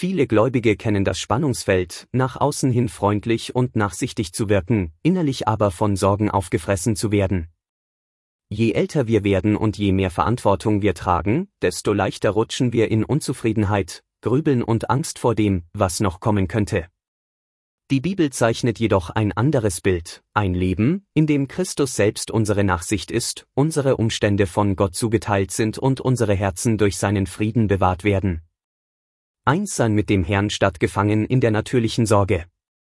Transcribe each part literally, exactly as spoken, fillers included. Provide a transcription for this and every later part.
Viele Gläubige kennen das Spannungsfeld, nach außen hin freundlich und nachsichtig zu wirken, innerlich aber von Sorgen aufgefressen zu werden. Je älter wir werden und je mehr Verantwortung wir tragen, desto leichter rutschen wir in Unzufriedenheit, Grübeln und Angst vor dem, was noch kommen könnte. Die Bibel zeichnet jedoch ein anderes Bild, ein Leben, in dem Christus selbst unsere Nachsicht ist, unsere Umstände von Gott zugeteilt sind und unsere Herzen durch seinen Frieden bewahrt werden. Eins sein mit dem Herrn statt gefangen in der natürlichen Sorge.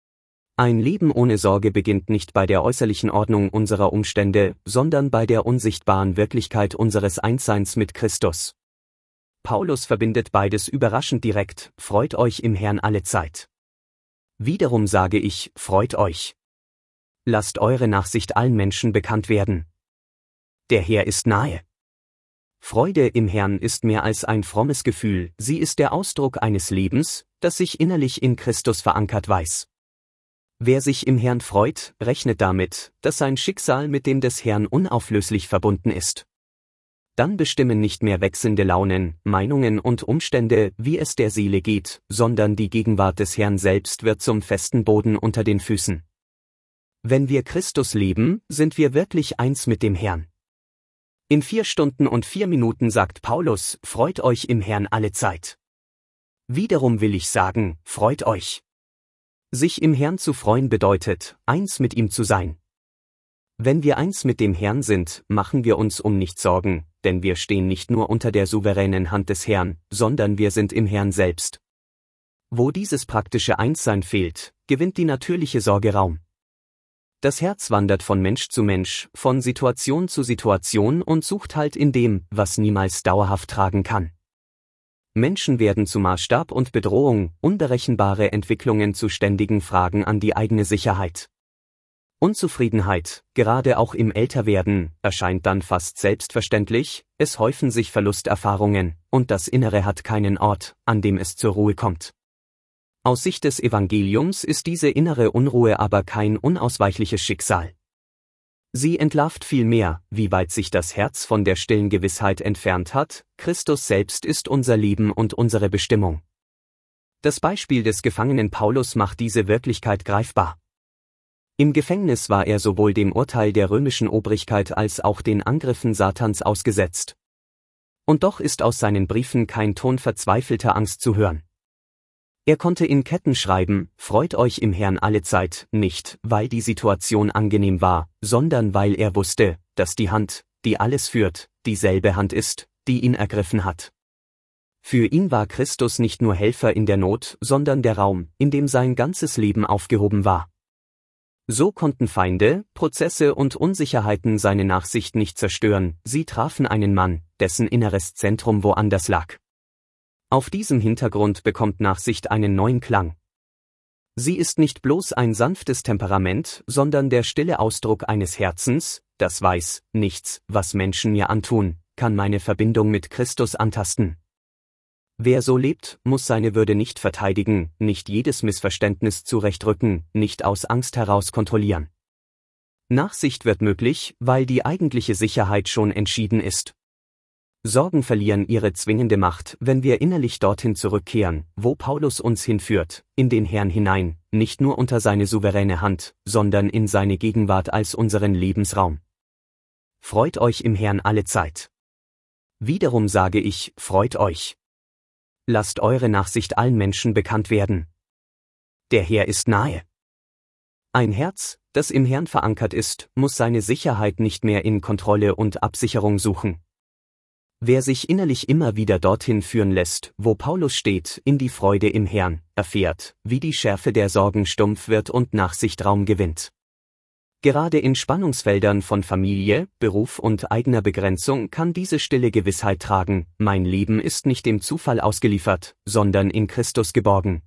Ein Leben ohne Sorge beginnt nicht bei der äußerlichen Ordnung unserer Umstände, sondern bei der unsichtbaren Wirklichkeit unseres Einsseins mit Christus. Paulus verbindet beides überraschend direkt: Freut euch im Herrn allezeit. Wiederum sage ich, freut euch. Lasst eure Nachsicht allen Menschen bekannt werden. Der Herr ist nahe. Freude im Herrn ist mehr als ein frommes Gefühl, sie ist der Ausdruck eines Lebens, das sich innerlich in Christus verankert weiß. Wer sich im Herrn freut, rechnet damit, dass sein Schicksal mit dem des Herrn unauflöslich verbunden ist. Dann bestimmen nicht mehr wechselnde Launen, Meinungen und Umstände, wie es der Seele geht, sondern die Gegenwart des Herrn selbst wird zum festen Boden unter den Füßen. Wenn wir Christus leben, sind wir wirklich eins mit dem Herrn. In vier Stunden und vier Minuten sagt Paulus, freut euch im Herrn allezeit. Wiederum will ich sagen, freut euch. Sich im Herrn zu freuen bedeutet, eins mit ihm zu sein. Wenn wir eins mit dem Herrn sind, machen wir uns um nichts Sorgen, denn wir stehen nicht nur unter der souveränen Hand des Herrn, sondern wir sind im Herrn selbst. Wo dieses praktische Einssein fehlt, gewinnt die natürliche Sorge Raum. Das Herz wandert von Mensch zu Mensch, von Situation zu Situation und sucht Halt in dem, was niemals dauerhaft tragen kann. Menschen werden zu Maßstab und Bedrohung, unberechenbare Entwicklungen zu ständigen Fragen an die eigene Sicherheit. Unzufriedenheit, gerade auch im Älterwerden, erscheint dann fast selbstverständlich, es häufen sich Verlusterfahrungen, und das Innere hat keinen Ort, an dem es zur Ruhe kommt. Aus Sicht des Evangeliums ist diese innere Unruhe aber kein unausweichliches Schicksal. Sie entlarvt vielmehr, wie weit sich das Herz von der stillen Gewissheit entfernt hat, Christus selbst ist unser Leben und unsere Bestimmung. Das Beispiel des Gefangenen Paulus macht diese Wirklichkeit greifbar. Im Gefängnis war er sowohl dem Urteil der römischen Obrigkeit als auch den Angriffen Satans ausgesetzt. Und doch ist aus seinen Briefen kein Ton verzweifelter Angst zu hören. Er konnte in Ketten schreiben, freut euch im Herrn allezeit, nicht, weil die Situation angenehm war, sondern weil er wusste, dass die Hand, die alles führt, dieselbe Hand ist, die ihn ergriffen hat. Für ihn war Christus nicht nur Helfer in der Not, sondern der Raum, in dem sein ganzes Leben aufgehoben war. So konnten Feinde, Prozesse und Unsicherheiten seine Nachsicht nicht zerstören, sie trafen einen Mann, dessen inneres Zentrum woanders lag. Auf diesem Hintergrund bekommt Nachsicht einen neuen Klang. Sie ist nicht bloß ein sanftes Temperament, sondern der stille Ausdruck eines Herzens, das weiß, nichts, was Menschen mir antun, kann meine Verbindung mit Christus antasten. Wer so lebt, muss seine Würde nicht verteidigen, nicht jedes Missverständnis zurechtrücken, nicht aus Angst heraus kontrollieren. Nachsicht wird möglich, weil die eigentliche Sicherheit schon entschieden ist. Sorgen verlieren ihre zwingende Macht, wenn wir innerlich dorthin zurückkehren, wo Paulus uns hinführt, in den Herrn hinein, nicht nur unter seine souveräne Hand, sondern in seine Gegenwart als unseren Lebensraum. Freut euch im Herrn allezeit. Wiederum sage ich, freut euch. Lasst eure Nachsicht allen Menschen bekannt werden. Der Herr ist nahe. Ein Herz, das im Herrn verankert ist, muss seine Sicherheit nicht mehr in Kontrolle und Absicherung suchen. Wer sich innerlich immer wieder dorthin führen lässt, wo Paulus steht, in die Freude im Herrn, erfährt, wie die Schärfe der Sorgen stumpf wird und Nachsicht Raum gewinnt. Gerade in Spannungsfeldern von Familie, Beruf und eigener Begrenzung kann diese stille Gewissheit tragen, mein Leben ist nicht dem Zufall ausgeliefert, sondern in Christus geborgen.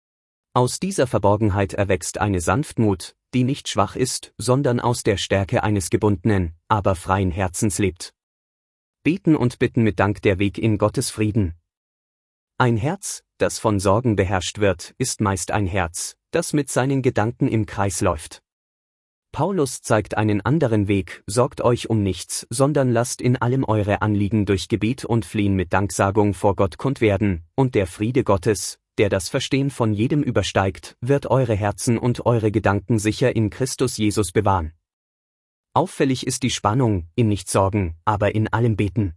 Aus dieser Verborgenheit erwächst eine Sanftmut, die nicht schwach ist, sondern aus der Stärke eines gebundenen, aber freien Herzens lebt. Beten und bitten mit Dank der Weg in Gottes Frieden. Ein Herz, das von Sorgen beherrscht wird, ist meist ein Herz, das mit seinen Gedanken im Kreis läuft. Paulus zeigt einen anderen Weg, sorgt euch um nichts, sondern lasst in allem eure Anliegen durch Gebet und Flehen mit Danksagung vor Gott kund werden, und der Friede Gottes, der das Verstehen von jedem übersteigt, wird eure Herzen und eure Gedanken sicher in Christus Jesus bewahren. Auffällig ist die Spannung, in nichts sorgen, aber in allem beten.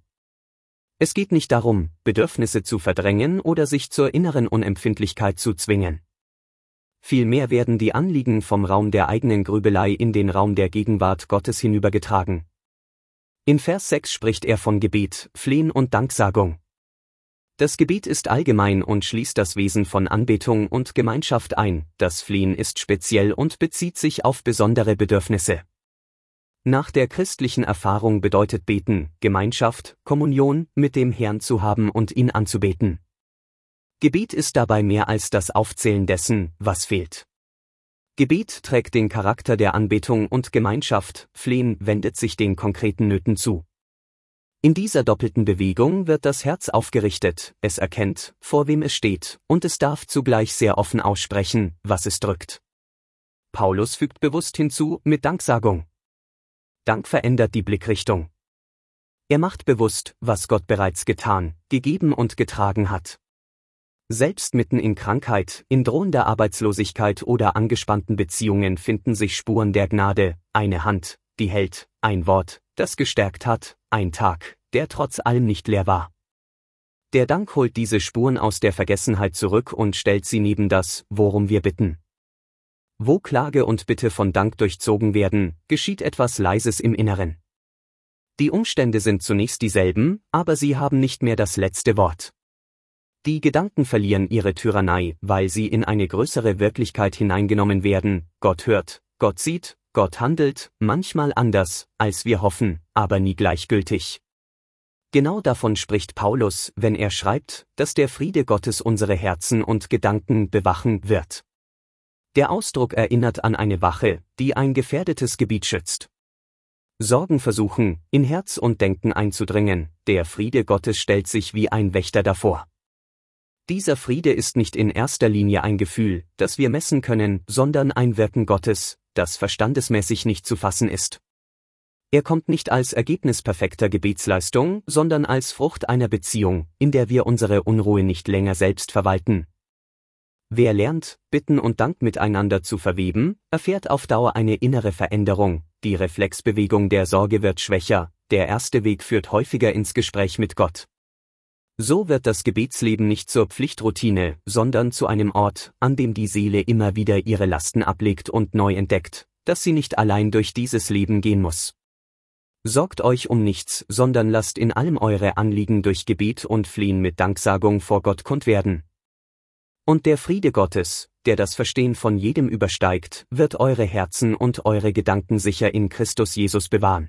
Es geht nicht darum, Bedürfnisse zu verdrängen oder sich zur inneren Unempfindlichkeit zu zwingen. Vielmehr werden die Anliegen vom Raum der eigenen Grübelei in den Raum der Gegenwart Gottes hinübergetragen. In Vers sechs spricht er von Gebet, Flehen und Danksagung. Das Gebet ist allgemein und schließt das Wesen von Anbetung und Gemeinschaft ein, das Flehen ist speziell und bezieht sich auf besondere Bedürfnisse. Nach der christlichen Erfahrung bedeutet Beten, Gemeinschaft, Kommunion mit dem Herrn zu haben und ihn anzubeten. Gebet ist dabei mehr als das Aufzählen dessen, was fehlt. Gebet trägt den Charakter der Anbetung und Gemeinschaft, Flehen wendet sich den konkreten Nöten zu. In dieser doppelten Bewegung wird das Herz aufgerichtet, es erkennt, vor wem es steht, und es darf zugleich sehr offen aussprechen, was es drückt. Paulus fügt bewusst hinzu, mit Danksagung. Dank verändert die Blickrichtung. Er macht bewusst, was Gott bereits getan, gegeben und getragen hat. Selbst mitten in Krankheit, in drohender Arbeitslosigkeit oder angespannten Beziehungen finden sich Spuren der Gnade, eine Hand, die hält, ein Wort, das gestärkt hat, ein Tag, der trotz allem nicht leer war. Der Dank holt diese Spuren aus der Vergessenheit zurück und stellt sie neben das, worum wir bitten. Wo Klage und Bitte von Dank durchzogen werden, geschieht etwas Leises im Inneren. Die Umstände sind zunächst dieselben, aber sie haben nicht mehr das letzte Wort. Die Gedanken verlieren ihre Tyrannei, weil sie in eine größere Wirklichkeit hineingenommen werden. Gott hört, Gott sieht, Gott handelt, manchmal anders, als wir hoffen, aber nie gleichgültig. Genau davon spricht Paulus, wenn er schreibt, dass der Friede Gottes unsere Herzen und Gedanken bewachen wird. Der Ausdruck erinnert an eine Wache, die ein gefährdetes Gebiet schützt. Sorgen versuchen, in Herz und Denken einzudringen, der Friede Gottes stellt sich wie ein Wächter davor. Dieser Friede ist nicht in erster Linie ein Gefühl, das wir messen können, sondern ein Wirken Gottes, das verstandesmäßig nicht zu fassen ist. Er kommt nicht als Ergebnis perfekter Gebetsleistung, sondern als Frucht einer Beziehung, in der wir unsere Unruhe nicht länger selbst verwalten. Wer lernt, Bitten und Dank miteinander zu verweben, erfährt auf Dauer eine innere Veränderung, die Reflexbewegung der Sorge wird schwächer, der erste Weg führt häufiger ins Gespräch mit Gott. So wird das Gebetsleben nicht zur Pflichtroutine, sondern zu einem Ort, an dem die Seele immer wieder ihre Lasten ablegt und neu entdeckt, dass sie nicht allein durch dieses Leben gehen muss. Sorgt euch um nichts, sondern lasst in allem eure Anliegen durch Gebet und Flehen mit Danksagung vor Gott kund werden. Und der Friede Gottes, der das Verstehen von jedem übersteigt, wird eure Herzen und eure Gedanken sicher in Christus Jesus bewahren.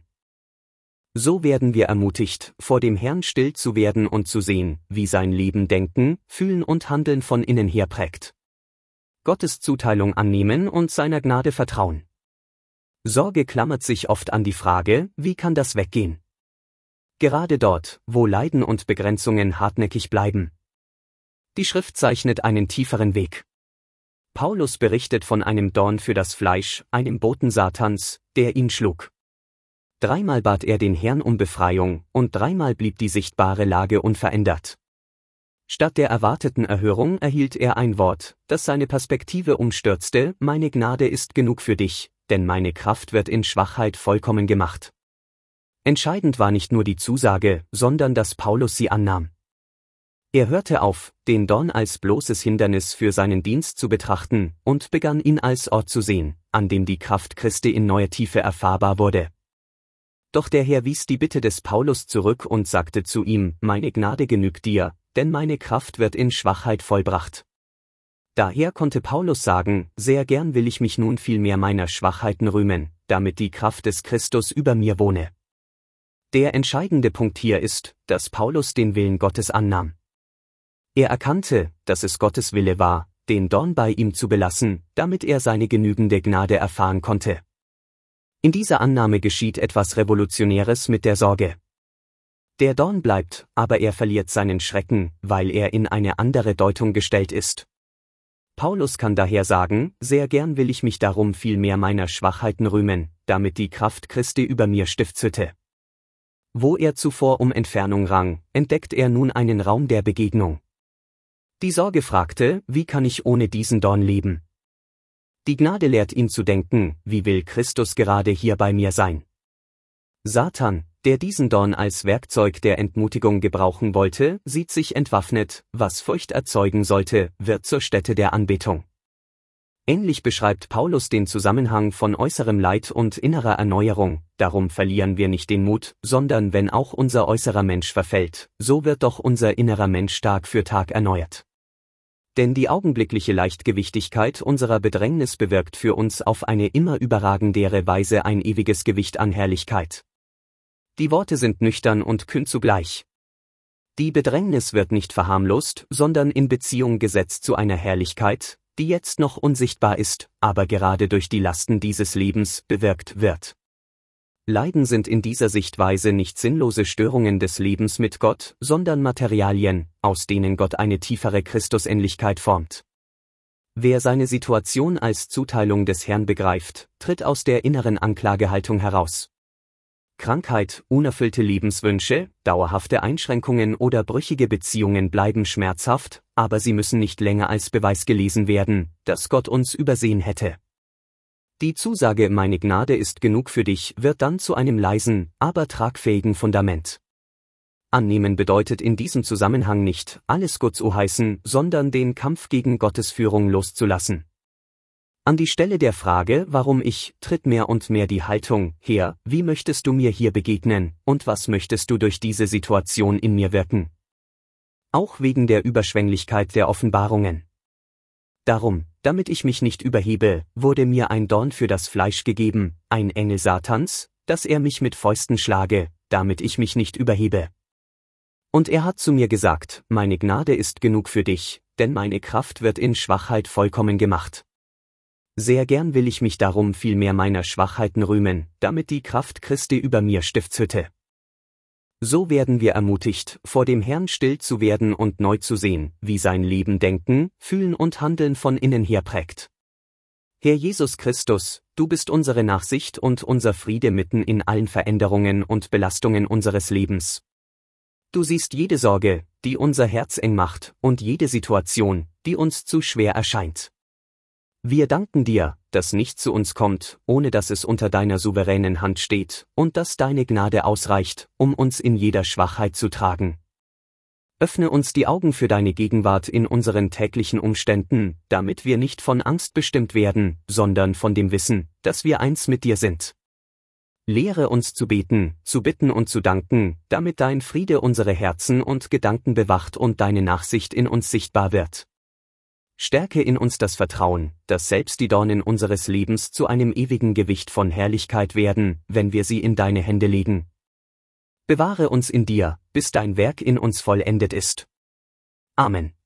So werden wir ermutigt, vor dem Herrn still zu werden und zu sehen, wie sein Leben Denken, Fühlen und Handeln von innen her prägt. Gottes Zuteilung annehmen und seiner Gnade vertrauen. Sorge klammert sich oft an die Frage, wie kann das weggehen? Gerade dort, wo Leiden und Begrenzungen hartnäckig bleiben. Die Schrift zeichnet einen tieferen Weg. Paulus berichtet von einem Dorn für das Fleisch, einem Boten Satans, der ihn schlug. Dreimal bat er den Herrn um Befreiung, und dreimal blieb die sichtbare Lage unverändert. Statt der erwarteten Erhörung erhielt er ein Wort, das seine Perspektive umstürzte: Meine Gnade ist genug für dich, denn meine Kraft wird in Schwachheit vollkommen gemacht. Entscheidend war nicht nur die Zusage, sondern dass Paulus sie annahm. Er hörte auf, den Dorn als bloßes Hindernis für seinen Dienst zu betrachten, und begann ihn als Ort zu sehen, an dem die Kraft Christi in neuer Tiefe erfahrbar wurde. Doch der Herr wies die Bitte des Paulus zurück und sagte zu ihm: Meine Gnade genügt dir, denn meine Kraft wird in Schwachheit vollbracht. Daher konnte Paulus sagen: Sehr gern will ich mich nun vielmehr meiner Schwachheiten rühmen, damit die Kraft des Christus über mir wohne. Der entscheidende Punkt hier ist, dass Paulus den Willen Gottes annahm. Er erkannte, dass es Gottes Wille war, den Dorn bei ihm zu belassen, damit er seine genügende Gnade erfahren konnte. In dieser Annahme geschieht etwas Revolutionäres mit der Sorge. Der Dorn bleibt, aber er verliert seinen Schrecken, weil er in eine andere Deutung gestellt ist. Paulus kann daher sagen: Sehr gern will ich mich darum vielmehr meiner Schwachheiten rühmen, damit die Kraft Christi über mir Stiftshütte. Wo er zuvor um Entfernung rang, entdeckt er nun einen Raum der Begegnung. Die Sorge fragte, wie kann ich ohne diesen Dorn leben? Die Gnade lehrt ihn zu denken, wie will Christus gerade hier bei mir sein? Satan, der diesen Dorn als Werkzeug der Entmutigung gebrauchen wollte, sieht sich entwaffnet, was Furcht erzeugen sollte, wird zur Stätte der Anbetung. Ähnlich beschreibt Paulus den Zusammenhang von äußerem Leid und innerer Erneuerung, darum verlieren wir nicht den Mut, sondern wenn auch unser äußerer Mensch verfällt, so wird doch unser innerer Mensch Tag für Tag erneuert. Denn die augenblickliche Leichtgewichtigkeit unserer Bedrängnis bewirkt für uns auf eine immer überragendere Weise ein ewiges Gewicht an Herrlichkeit. Die Worte sind nüchtern und kühn zugleich. Die Bedrängnis wird nicht verharmlost, sondern in Beziehung gesetzt zu einer Herrlichkeit, die jetzt noch unsichtbar ist, aber gerade durch die Lasten dieses Lebens bewirkt wird. Leiden sind in dieser Sichtweise nicht sinnlose Störungen des Lebens mit Gott, sondern Materialien, aus denen Gott eine tiefere Christusähnlichkeit formt. Wer seine Situation als Zuteilung des Herrn begreift, tritt aus der inneren Anklagehaltung heraus. Krankheit, unerfüllte Lebenswünsche, dauerhafte Einschränkungen oder brüchige Beziehungen bleiben schmerzhaft, aber sie müssen nicht länger als Beweis gelesen werden, dass Gott uns übersehen hätte. Die Zusage »Meine Gnade ist genug für dich« wird dann zu einem leisen, aber tragfähigen Fundament. Annehmen bedeutet in diesem Zusammenhang nicht, alles gut zu heißen, sondern den Kampf gegen Gottes Führung loszulassen. An die Stelle der Frage, warum ich, tritt mehr und mehr die Haltung, Herr, wie möchtest du mir hier begegnen, und was möchtest du durch diese Situation in mir wirken? Auch wegen der Überschwänglichkeit der Offenbarungen. Darum, damit ich mich nicht überhebe, wurde mir ein Dorn für das Fleisch gegeben, ein Engel Satans, dass er mich mit Fäusten schlage, damit ich mich nicht überhebe. Und er hat zu mir gesagt, meine Gnade ist genug für dich, denn meine Kraft wird in Schwachheit vollkommen gemacht. Sehr gern will ich mich darum vielmehr meiner Schwachheiten rühmen, damit die Kraft Christi über mir Stiftshütte. So werden wir ermutigt, vor dem Herrn still zu werden und neu zu sehen, wie sein Leben Denken, Fühlen und Handeln von innen her prägt. Herr Jesus Christus, du bist unsere Nachsicht und unser Friede mitten in allen Veränderungen und Belastungen unseres Lebens. Du siehst jede Sorge, die unser Herz eng macht, und jede Situation, die uns zu schwer erscheint. Wir danken dir, dass nichts zu uns kommt, ohne dass es unter deiner souveränen Hand steht, und dass deine Gnade ausreicht, um uns in jeder Schwachheit zu tragen. Öffne uns die Augen für deine Gegenwart in unseren täglichen Umständen, damit wir nicht von Angst bestimmt werden, sondern von dem Wissen, dass wir eins mit dir sind. Lehre uns zu beten, zu bitten und zu danken, damit dein Friede unsere Herzen und Gedanken bewacht und deine Nachsicht in uns sichtbar wird. Stärke in uns das Vertrauen, dass selbst die Dornen unseres Lebens zu einem ewigen Gewicht von Herrlichkeit werden, wenn wir sie in deine Hände legen. Bewahre uns in dir, bis dein Werk in uns vollendet ist. Amen.